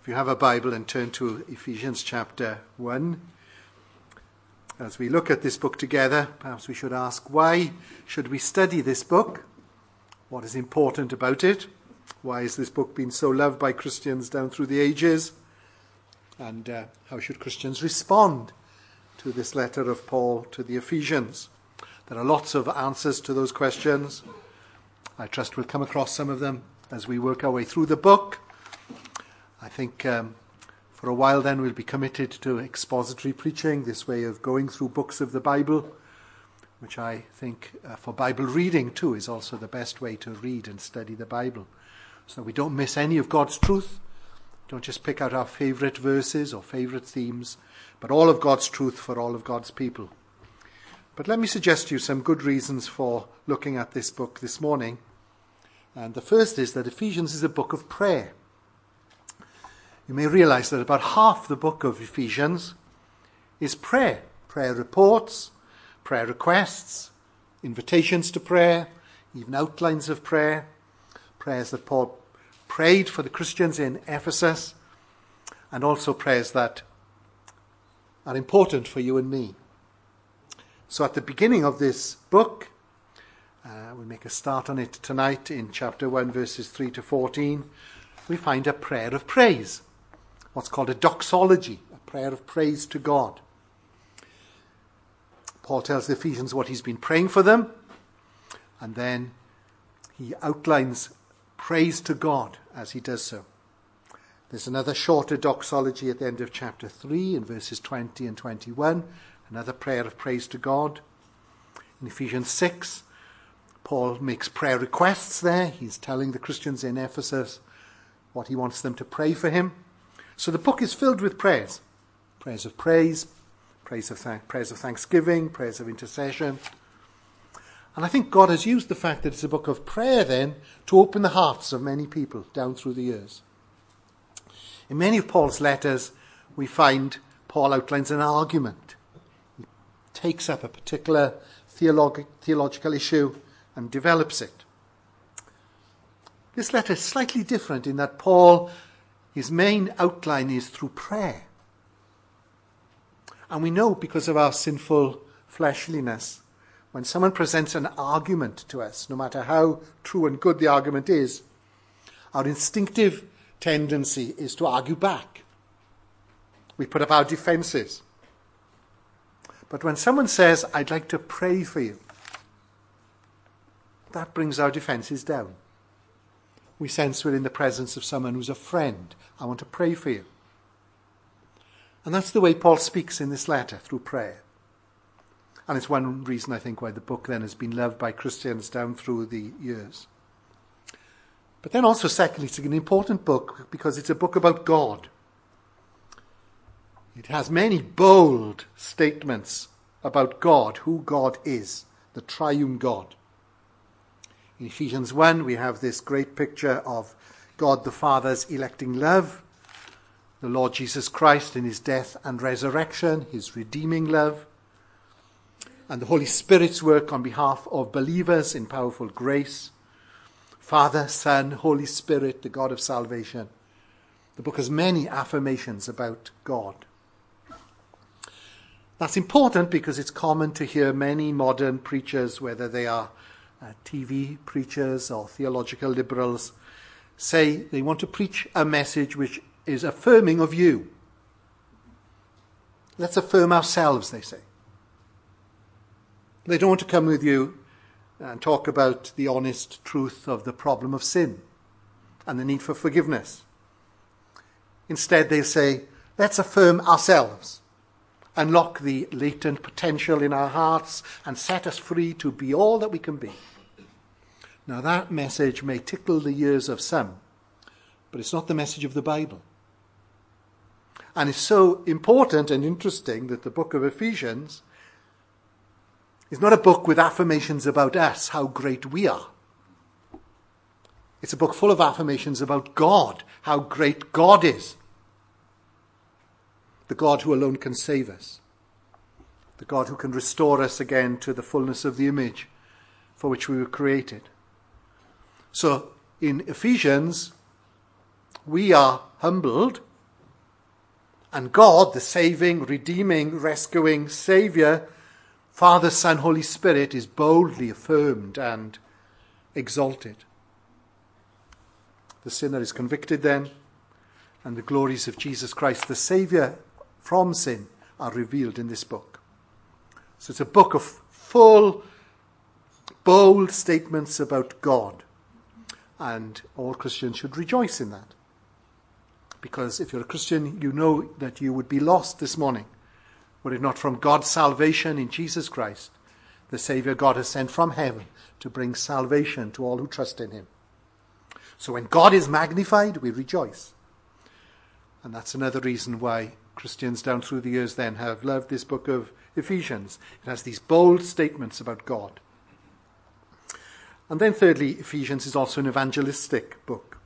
If you have a Bible, and turn to Ephesians chapter 1. As we look at this book together, perhaps we should ask, why should we study this book? What is important about it? Why has this book been so loved by Christians down through the ages? And how should Christians respond to this letter of Paul to the Ephesians? There are lots of answers to those questions. I trust we'll come across some of them as we work our way through the book. I think for a while then we'll be committed to expository preaching, this way of going through books of the Bible, which I think for Bible reading too is also the best way to read and study the Bible, so we don't miss any of God's truth. Don't just pick out our favourite verses or favourite themes, but all of God's truth for all of God's people. But let me suggest to you some good reasons for looking at this book this morning. And the first is that Ephesians is a book of prayer. You may realize that about half the book of Ephesians is prayer. Prayer reports, prayer requests, invitations to prayer, even outlines of prayer, prayers that Paul prayed for the Christians in Ephesus, and also prayers that are important for you and me. So at the beginning of this book, we'll make a start on it tonight in chapter 1, verses 3 to 14, we find a prayer of praise. What's called a doxology, a prayer of praise to God. Paul tells the Ephesians what he's been praying for them, and then he outlines praise to God as he does so. There's another shorter doxology at the end of chapter 3 in verses 20 and 21, another prayer of praise to God. In Ephesians 6, Paul makes prayer requests there. He's telling the Christians in Ephesus what he wants them to pray for him. So the book is filled with prayers. Prayers of praise, prayers of thanksgiving, prayers of intercession. And I think God has used the fact that it's a book of prayer then to open the hearts of many people down through the years. In many of Paul's letters, we find Paul outlines an argument. He takes up a particular theological issue and develops it. This letter is slightly different in that Paul, his main outline is through prayer. And we know because of our sinful fleshliness, when someone presents an argument to us, no matter how true and good the argument is, our instinctive tendency is to argue back. We put up our defenses. But when someone says, "I'd like to pray for you," that brings our defenses down. We sense we're in the presence of someone who's a friend. I want to pray for you. And that's the way Paul speaks in this letter, through prayer. And it's one reason, I think, why the book then has been loved by Christians down through the years. But then also, secondly, it's an important book because it's a book about God. It has many bold statements about God, who God is, the triune God. In Ephesians 1, we have this great picture of God the Father's electing love, the Lord Jesus Christ in his death and resurrection, his redeeming love, and the Holy Spirit's work on behalf of believers in powerful grace. Father, Son, Holy Spirit, the God of salvation. The book has many affirmations about God. That's important because it's common to hear many modern preachers, whether they are TV preachers or theological liberals, say they want to preach a message which is affirming of you. Let's affirm ourselves, they say. They don't want to come with you and talk about the honest truth of the problem of sin and the need for forgiveness. Instead, they say, let's affirm ourselves, unlock the latent potential in our hearts, and set us free to be all that we can be. Now, that message may tickle the ears of some, but it's not the message of the Bible. And it's so important and interesting that the book of Ephesians is not a book with affirmations about us, how great we are. It's a book full of affirmations about God, how great God is. The God who alone can save us. The God who can restore us again to the fullness of the image for which we were created. So in Ephesians, we are humbled And God, the saving, redeeming, rescuing Saviour, Father, Son, Holy Spirit, is boldly affirmed and exalted. The sinner is convicted then, and the glories of Jesus Christ, the Saviour from sin, are revealed in this book. So it's a book of full, bold statements about God. And all Christians should rejoice in that. Because if you're a Christian, you know that you would be lost this morning were it not from God's salvation in Jesus Christ, the Saviour God has sent from heaven to bring salvation to all who trust in him. So when God is magnified, we rejoice. And that's another reason why Christians down through the years then have loved this book of Ephesians. It has these bold statements about God. And then thirdly, Ephesians is also an evangelistic book.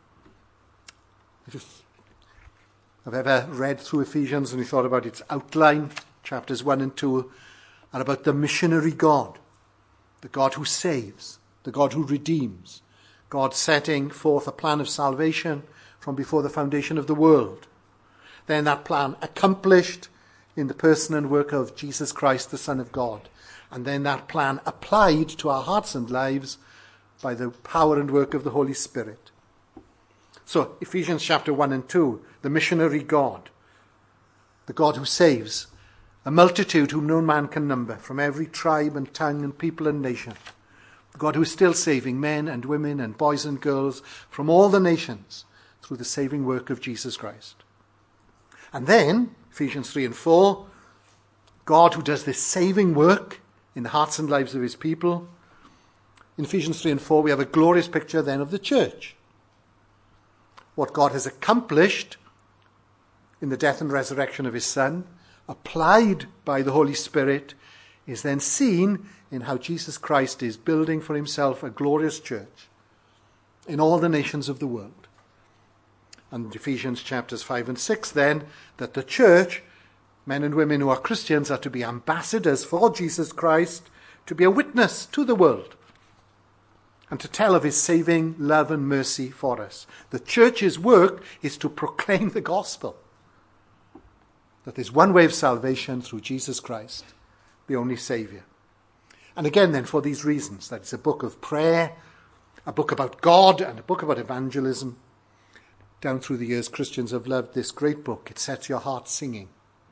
If I've ever read through Ephesians and we thought about its outline, chapters 1 and 2 are about the missionary God, the God who saves, the God who redeems, God setting forth a plan of salvation from before the foundation of the world. Then that plan accomplished in the person and work of Jesus Christ, the Son of God. And then that plan applied to our hearts and lives by the power and work of the Holy Spirit. So, Ephesians chapter 1 and 2, the missionary God, the God who saves, a multitude whom no man can number, from every tribe and tongue and people and nation. The God who is still saving men and women and boys and girls from all the nations through the saving work of Jesus Christ. And then, Ephesians 3 and 4, God who does this saving work in the hearts and lives of his people. In Ephesians 3 and 4, we have a glorious picture then of the church. What God has accomplished in the death and resurrection of his Son, applied by the Holy Spirit, is then seen in how Jesus Christ is building for himself a glorious church in all the nations of the world. And Ephesians chapters 5 and 6 then, that the church, men and women who are Christians, are to be ambassadors for Jesus Christ, to be a witness to the world, and to tell of his saving love and mercy for us. The church's work is to proclaim the gospel, that there's one way of salvation through Jesus Christ, the only Saviour. And again then, for these reasons, that it's a book of prayer, a book about God, and a book about evangelism. Down through the years, Christians have loved this great book. It sets your heart singing.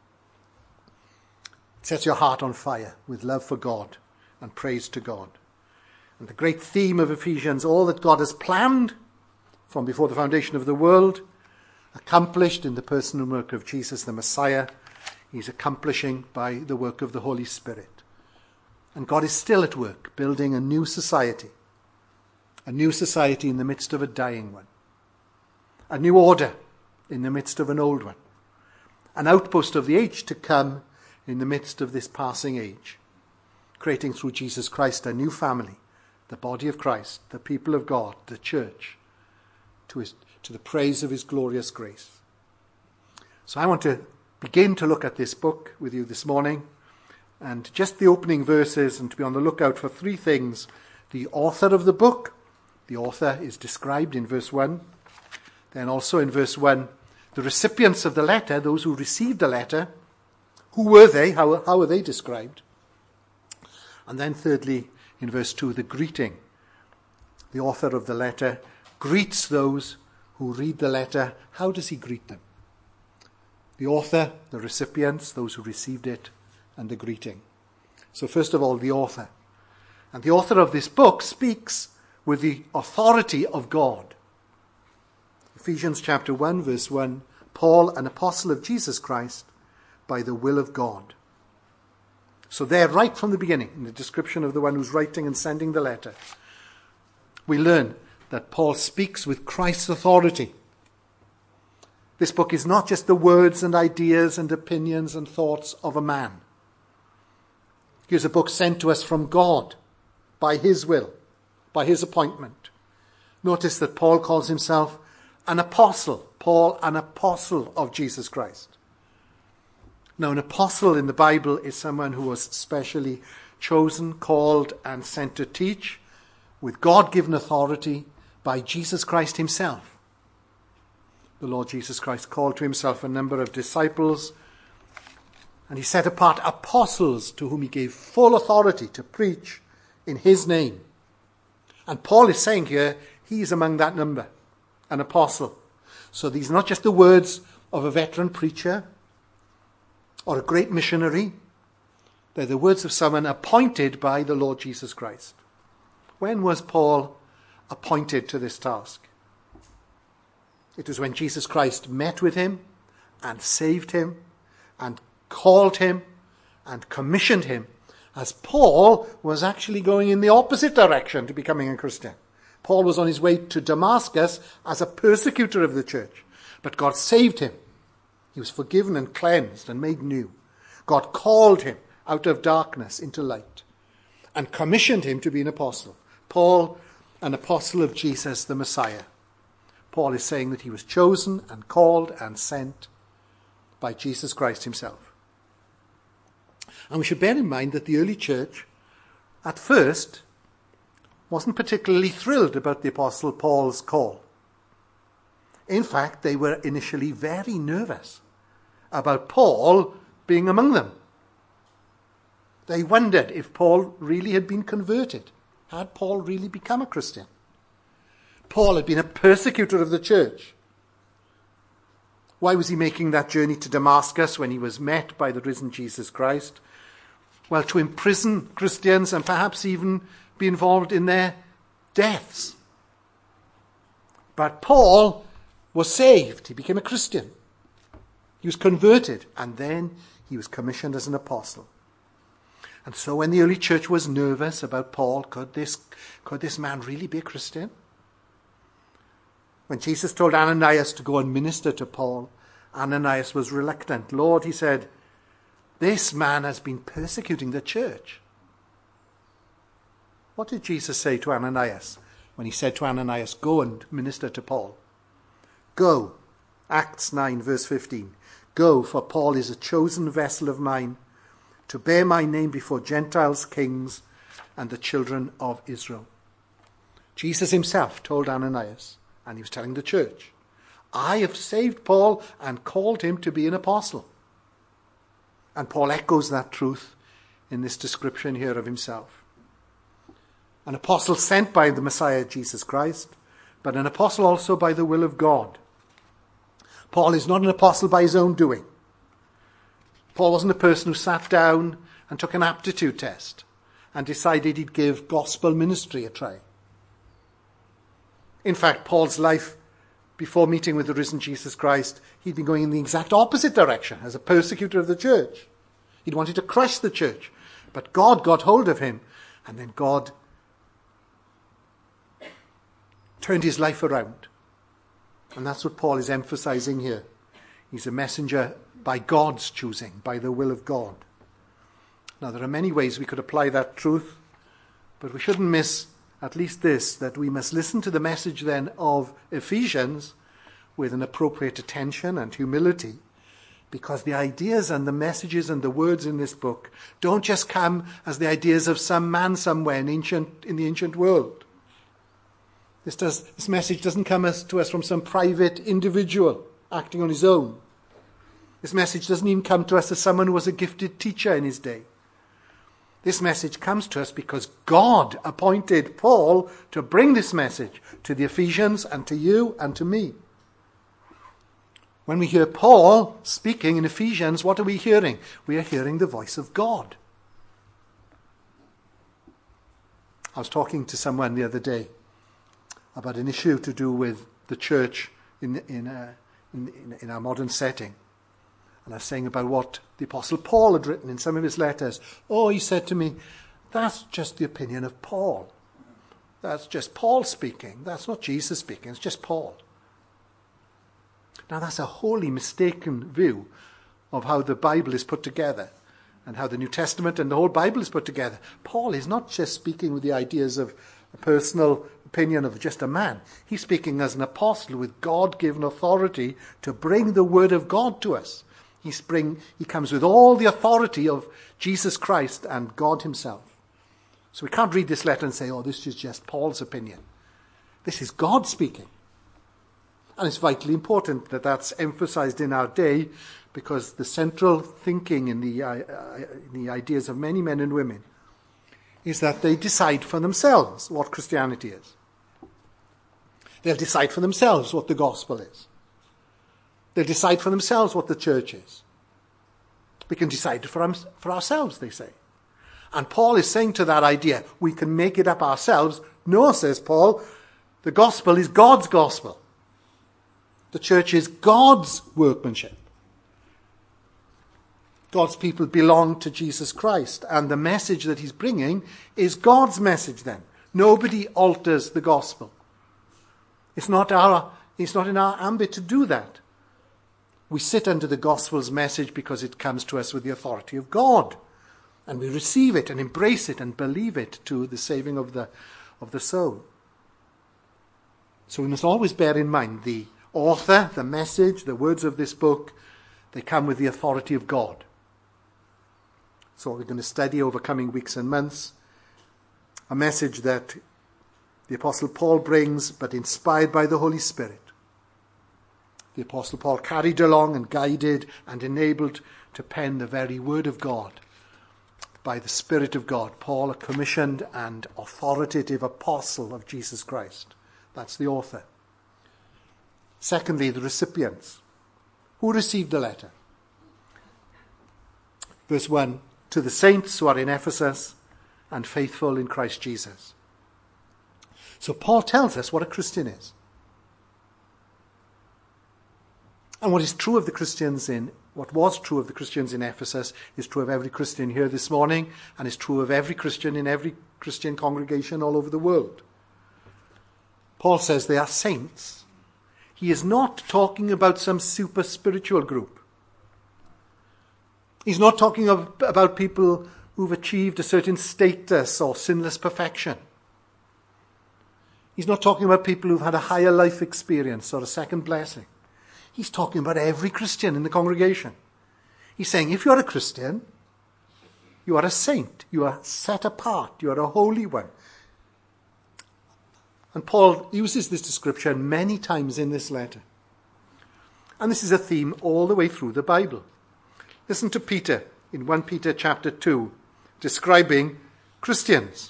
It sets your heart on fire with love for God and praise to God. And the great theme of Ephesians, all that God has planned from before the foundation of the world, accomplished in the person and work of Jesus the Messiah, he's accomplishing by the work of the Holy Spirit. And God is still at work, building a new society in the midst of a dying one, a new order in the midst of an old one, an outpost of the age to come in the midst of this passing age, creating through Jesus Christ a new family, the body of Christ, the people of God, the church, to the praise of his glorious grace. So I want to begin to look at this book with you this morning, and just the opening verses, and to be on the lookout for three things. The author of the book, the author is described in verse 1. Then also in verse 1, the recipients of the letter, those who received the letter, who were they? How are they described? And then thirdly, in verse 2, the greeting. The author of the letter greets those who read the letter. How does he greet them? The author, the recipients, those who received it, and the greeting. So first of all, the author. And the author of this book speaks with the authority of God. Ephesians chapter 1, verse 1, Paul, an apostle of Jesus Christ, by the will of God. So there, right from the beginning, in the description of the one who's writing and sending the letter, we learn that Paul speaks with Christ's authority. This book is not just the words and ideas and opinions and thoughts of a man. Here's a book sent to us from God, by his will, by his appointment. Notice that Paul calls himself an apostle. Paul, an apostle of Jesus Christ. Now, an apostle in the Bible is someone who was specially chosen, called, and sent to teach with God-given authority by Jesus Christ himself. the Lord Jesus Christ called to himself a number of disciples, and he set apart apostles to whom he gave full authority to preach in his name. And Paul is saying here, he is among that number, an apostle. So these are not just the words of a veteran preacher or a great missionary. They're the words of someone appointed by the Lord Jesus Christ. When was Paul appointed to this task? It was when Jesus Christ met with him and saved him and called him and commissioned him, as Paul was actually going in the opposite direction to becoming a Christian. Paul was on his way to Damascus as a persecutor of the church, but God saved him. He was forgiven and cleansed and made new. God called him out of darkness into light and commissioned him to be an apostle. Paul, an apostle of Jesus the Messiah. Paul is saying that he was chosen and called and sent by Jesus Christ himself. And we should bear in mind that the early church, at first, wasn't particularly thrilled about the Apostle Paul's call. In fact, they were initially very nervous about Paul being among them. They wondered if Paul really had been converted. Had Paul really become a Christian? Paul had been a persecutor of the church. Why was he making that journey to Damascus when he was met by the risen Jesus Christ? Well, to imprison Christians and perhaps even be involved in their deaths. But Paul was saved. He became a Christian. He was converted, and then he was commissioned as an apostle. And so when the early church was nervous about Paul, could this man really be a Christian? When Jesus told Ananias to go and minister to Paul, Ananias was reluctant. Lord, he said, this man has been persecuting the church. What did Jesus say to Ananias when he said to Ananias, go and minister to Paul? Go, Acts 9 verse 15. Go, for Paul is a chosen vessel of mine to bear my name before Gentiles, kings, and the children of Israel. Jesus himself told Ananias, and he was telling the church, I have saved Paul and called him to be an apostle. And Paul echoes that truth in this description here of himself. An apostle sent by the Messiah, Jesus Christ, but an apostle also by the will of God. Paul is not an apostle by his own doing. Paul wasn't a person who sat down and took an aptitude test and decided he'd give gospel ministry a try. In fact, Paul's life before meeting with the risen Jesus Christ, he'd been going in the exact opposite direction as a persecutor of the church. He'd wanted to crush the church, but God got hold of him, and then God turned his life around. And that's what Paul is emphasizing here. He's a messenger by God's choosing, by the will of God. Now, there are many ways we could apply that truth, but we shouldn't miss at least this, that we must listen to the message then of Ephesians with an appropriate attention and humility, because the ideas and the messages and the words in this book don't just come as the ideas of some man somewhere in the ancient world. This message doesn't come to us from some private individual acting on his own. This message doesn't even come to us as someone who was a gifted teacher in his day. This message comes to us because God appointed Paul to bring this message to the Ephesians and to you and to me. When we hear Paul speaking in Ephesians, what are we hearing? We are hearing the voice of God. I was talking to someone the other day about an issue to do with the church in our modern setting. And I was saying about what the Apostle Paul had written in some of his letters. Oh, he said to me, that's just the opinion of Paul. That's just Paul speaking. That's not Jesus speaking. It's just Paul. Now, that's a wholly mistaken view of how the Bible is put together and how the New Testament and the whole Bible is put together. Paul is not just speaking with the ideas of a personal opinion of just a man. He's speaking as an apostle with God-given authority to bring the word of God to us. He comes with all the authority of Jesus Christ and God himself. So we can't read this letter and say, oh, this is just Paul's opinion. This is God speaking. And it's vitally important that that's emphasized in our day, because the central thinking in the ideas of many men and women is that they decide for themselves what Christianity is. They'll decide for themselves what the gospel is. They'll decide for themselves what the church is. We can decide for ourselves, they say. And Paul is saying to that idea, we can make it up ourselves. No, says Paul, the gospel is God's gospel. The church is God's workmanship. God's people belong to Jesus Christ, and the message that he's bringing is God's message then. Nobody alters the gospel. It's not in our ambit to do that. We sit under the gospel's message because it comes to us with the authority of God, and we receive it and embrace it and believe it to the saving of the soul. So we must always bear in mind the author, the message, the words of this book, they come with the authority of God. So we're going to study over coming weeks and months a message that the Apostle Paul brings, but inspired by the Holy Spirit. The Apostle Paul carried along and guided and enabled to pen the very word of God by the Spirit of God. Paul, a commissioned and authoritative apostle of Jesus Christ. That's the author. Secondly, the recipients. Who received the letter? Verse 1, to the saints who are in Ephesus and faithful in Christ Jesus. So Paul tells us what a Christian is. And what was true of the Christians in Ephesus is true of every Christian here this morning, and is true of every Christian in every Christian congregation all over the world. Paul says they are saints. He is not talking about some super spiritual group. He's not talking about people who've achieved a certain status or sinless perfection. He's not talking about people who've had a higher life experience or a second blessing. He's talking about every Christian in the congregation. He's saying, if you're a Christian, you are a saint. You are set apart. You are a holy one. And Paul uses this description many times in this letter. And this is a theme all the way through the Bible. Listen to Peter in 1 Peter chapter 2, describing Christians.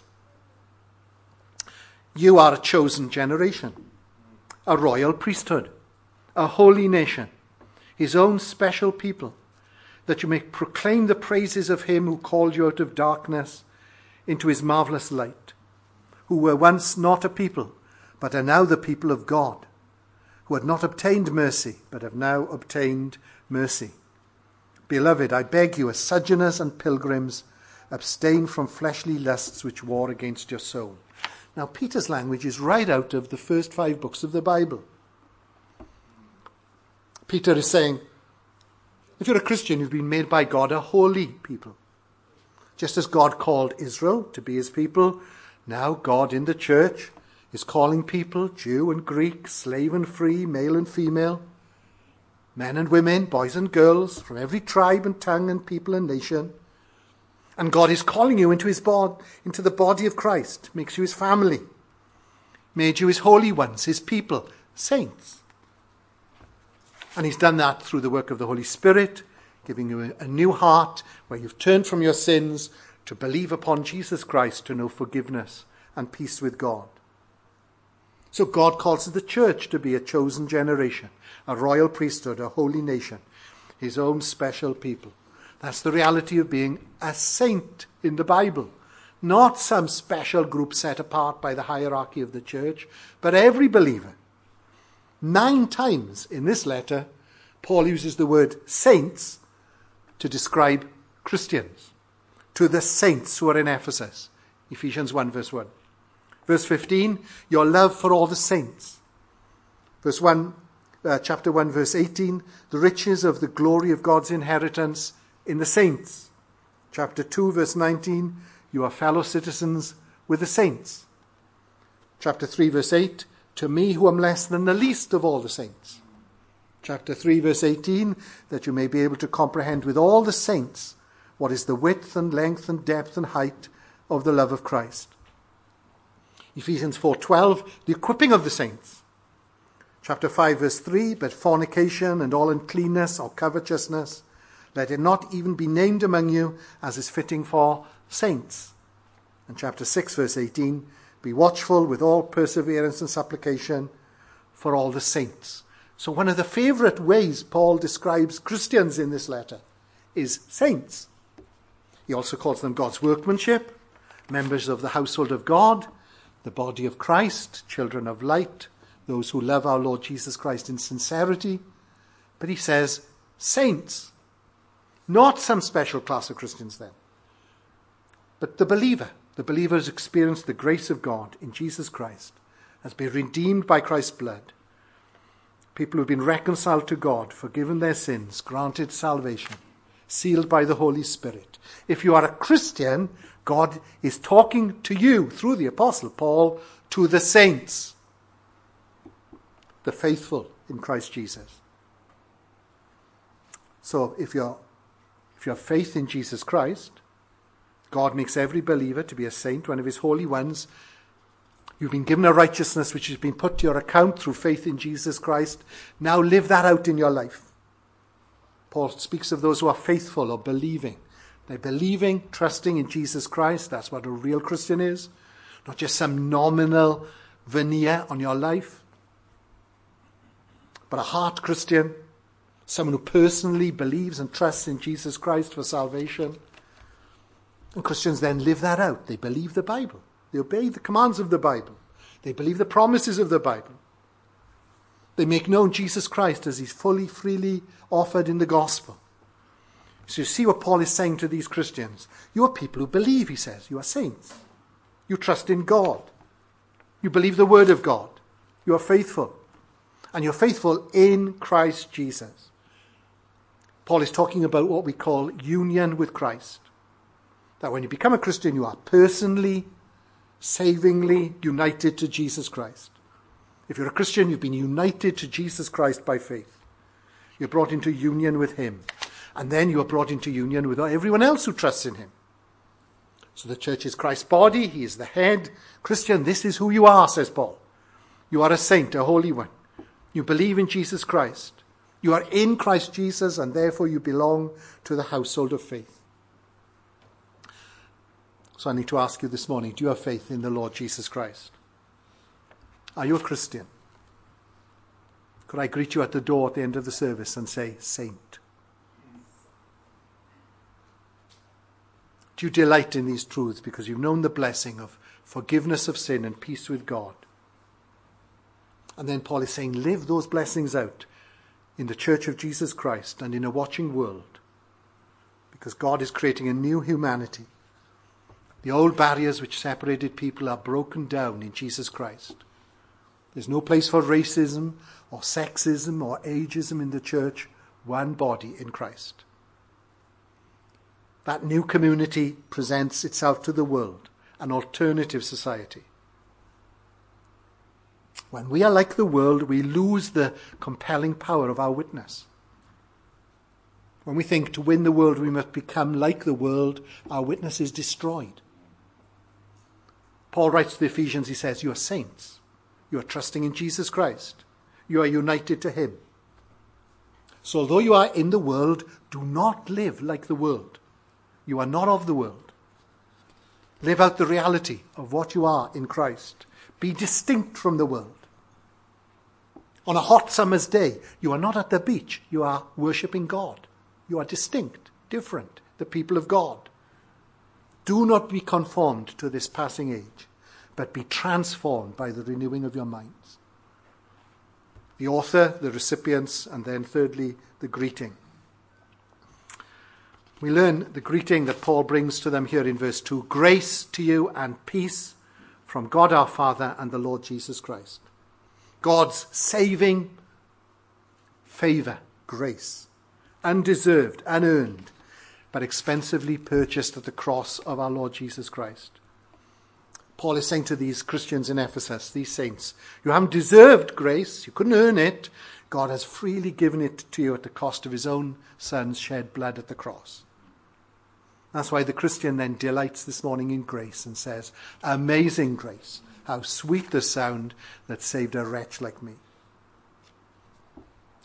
You are a chosen generation, a royal priesthood, a holy nation, his own special people, that you may proclaim the praises of him who called you out of darkness into his marvelous light, who were once not a people, but are now the people of God, who had not obtained mercy, but have now obtained mercy. Beloved, I beg you, as sojourners and pilgrims, abstain from fleshly lusts which war against your soul. Now, Peter's language is right out of the first 5 books of the Bible. Peter is saying, if you're a Christian, you've been made by God a holy people. Just as God called Israel to be his people, now God in the church is calling people, Jew and Greek, slave and free, male and female, men and women, boys and girls, from every tribe and tongue and people and nation. And God is calling you into into the body of Christ, makes you his family, made you his holy ones, his people, saints. And he's done that through the work of the Holy Spirit, giving you a new heart where you've turned from your sins to believe upon Jesus Christ, to know forgiveness and peace with God. So God calls the church to be a chosen generation, a royal priesthood, a holy nation, his own special people. That's the reality of being a saint in the Bible. Not some special group set apart by the hierarchy of the church, but every believer. 9 times in this letter, Paul uses the word saints to describe Christians. To the saints who are in Ephesus. Ephesians 1 verse 1. Verse 15, your love for all the saints. Chapter 1 verse 18, the riches of the glory of God's inheritance in the saints. Chapter 2 verse 19, you are fellow citizens with the saints. Chapter 3 verse 8, to me who am less than the least of all the saints. Chapter 3 verse 18, that you may be able to comprehend with all the saints what is the width and length and depth and height of the love of Christ. Ephesians 4:12, the equipping of the saints. Chapter 5, verse 3, but fornication and all uncleanness or covetousness, let it not even be named among you as is fitting for saints. And chapter 6, verse 18, be watchful with all perseverance and supplication for all the saints. So one of the favorite ways Paul describes Christians in this letter is saints. He also calls them God's workmanship, members of the household of God, the body of Christ, children of light, those who love our Lord Jesus Christ in sincerity. But he says saints, not some special class of Christians then, but the believer. The believer has experienced the grace of God in Jesus Christ, has been redeemed by Christ's blood. People who've been reconciled to God, forgiven their sins, granted salvation, sealed by the Holy Spirit. If you are a Christian, God is talking to you through the Apostle Paul to the saints, the faithful in Christ Jesus. So if you have faith in Jesus Christ, God makes every believer to be a saint, one of his holy ones. You've been given a righteousness which has been put to your account through faith in Jesus Christ. Now live that out in your life. Paul speaks of those who are faithful or believing. They're believing, trusting in Jesus Christ. That's what a real Christian is. Not just some nominal veneer on your life. But a heart Christian. Someone who personally believes and trusts in Jesus Christ for salvation. And Christians then live that out. They believe the Bible. They obey the commands of the Bible. They believe the promises of the Bible. They make known Jesus Christ as he's fully, freely offered in the gospel. So you see what Paul is saying to these Christians. You are people who believe, he says. You are saints. You trust in God. You believe the word of God. You are faithful. And you're faithful in Christ Jesus. Paul is talking about what we call union with Christ. That when you become a Christian, you are personally, savingly united to Jesus Christ. If you're a Christian, you've been united to Jesus Christ by faith. You're brought into union with him. And then you are brought into union with everyone else who trusts in him. So the church is Christ's body. He is the head. Christian, this is who you are, says Paul. You are a saint, a holy one. You believe in Jesus Christ. You are in Christ Jesus, and therefore you belong to the household of faith. So I need to ask you this morning, do you have faith in the Lord Jesus Christ? Are you a Christian? Could I greet you at the door at the end of the service and say, Saint? Do you delight in these truths because you've known the blessing of forgiveness of sin and peace with God? And then Paul is saying, live those blessings out in the church of Jesus Christ and in a watching world, because God is creating a new humanity. The old barriers which separated people are broken down in Jesus Christ. There's no place for racism or sexism or ageism in the church. One body in Christ. That new community presents itself to the world, an alternative society. When we are like the world, we lose the compelling power of our witness. When we think to win the world we must become like the world, our witness is destroyed. Paul writes to the Ephesians, he says, you are saints. You are trusting in Jesus Christ. You are united to him. So although you are in the world, do not live like the world. You are not of the world. Live out the reality of what you are in Christ. Be distinct from the world. On a hot summer's day, you are not at the beach. You are worshipping God. You are distinct, different, the people of God. Do not be conformed to this passing age, but be transformed by the renewing of your minds. The author, the recipients, and then thirdly, the greeting. We learn the greeting that Paul brings to them here in verse 2. Grace to you and peace from God our Father and the Lord Jesus Christ. God's saving favor, grace, undeserved, unearned, but expensively purchased at the cross of our Lord Jesus Christ. Paul is saying to these Christians in Ephesus, these saints, you haven't deserved grace, you couldn't earn it. God has freely given it to you at the cost of his own son's shed blood at the cross. That's why the Christian then delights this morning in grace and says, amazing grace, how sweet the sound that saved a wretch like me.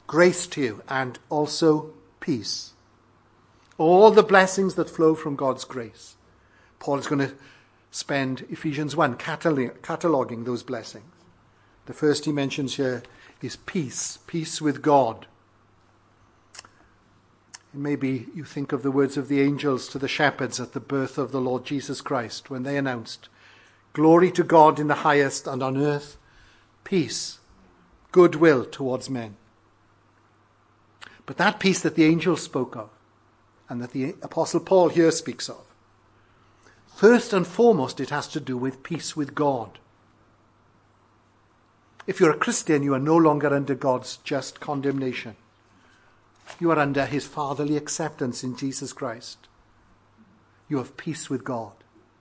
Grace to you and also peace. All the blessings that flow from God's grace. Paul is going to spend Ephesians 1 cataloguing those blessings. The first he mentions here is peace, peace with God. Maybe you think of the words of the angels to the shepherds at the birth of the Lord Jesus Christ when they announced, "Glory to God in the highest, and on earth peace, goodwill towards men." But that peace that the angels spoke of, and that the Apostle Paul here speaks of, first and foremost it has to do with peace with God. If you're a Christian, you are no longer under God's just condemnation. You are under his fatherly acceptance in Jesus Christ. You have peace with God.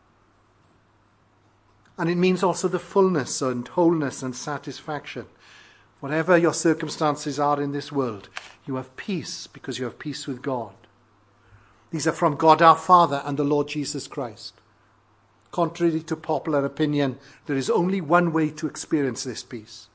And it means also the fullness and wholeness and satisfaction. Whatever your circumstances are in this world, you have peace because you have peace with God. These are from God our Father and the Lord Jesus Christ. Contrary to popular opinion, there is only one way to experience this peace.